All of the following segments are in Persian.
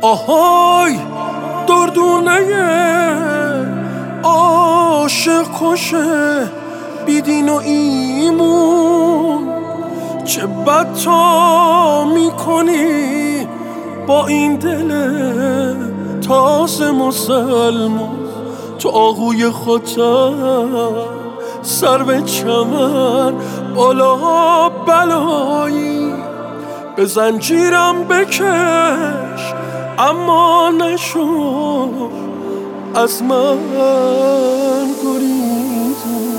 آهای دردونه عاشق کشه بیدین و ایمون، چه بد تا میکنی با این دل تازه مسلمون. تو آهوی خودم سر به چمن بالا بلایی، به زنجیرم بکش اما نشو از من گریزون.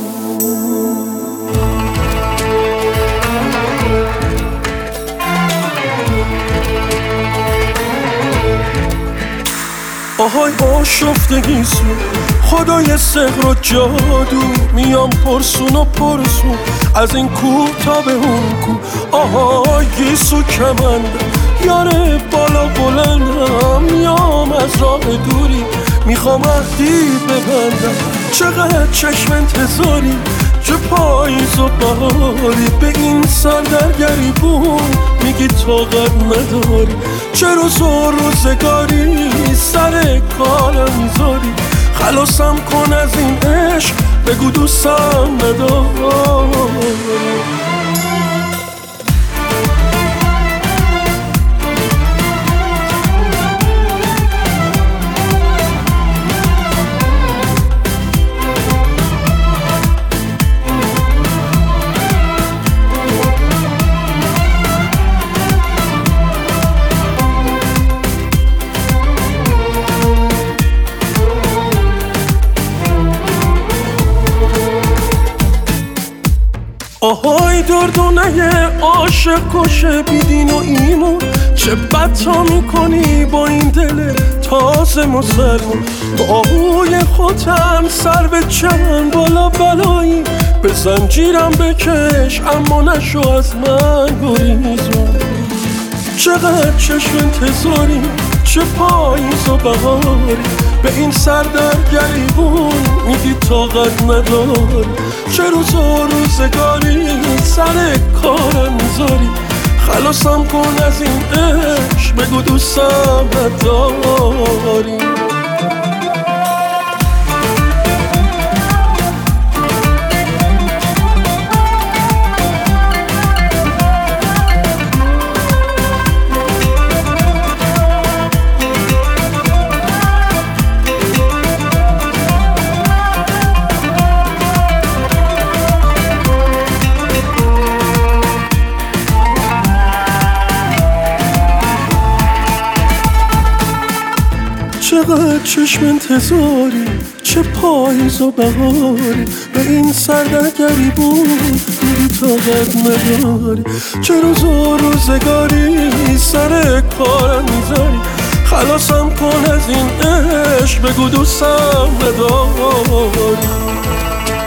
آهای آشفتگی سو خدای سحر و جادو، میام پرسون و پرسون از این کوه تا به اون کوه. آهای گیسو کمنده یاره بالا بلندم، میام از راه دوری میخوام عهدی ببندم. چقدر چشم انتظاری چه پاییز و بهاری، به این سر در گریبون میگی طاقت نداری. چه روز و روزگاری سر کارم میذاری، خلاصم کن از این عشق بگو دوستم نداری. آهای دردونه عاشق کشه بیدین و ایمون، چه بد تا میکنی با این دل تازه مسلمون. تو آهوی خودم سر به چمن بالا بلایی، به زنجیرم بکش اما نشو از من گریزون. چقدر چشم انتظاری چه پاییز و بهاری، به این سر در گریبون میگی طاقت نداری. چه روز و روزگاری سر کارم میذاری، خلاصم کن از این عشق بگو دوستم نداری. چقدر چشم انتظاری چه پاییز و بهاری، به این سر در گریبون میگی طاقت نداری. چه روز و روزگاری سر کارم میذاری، خلاصم کن از این عشق بگو دوستم نداری.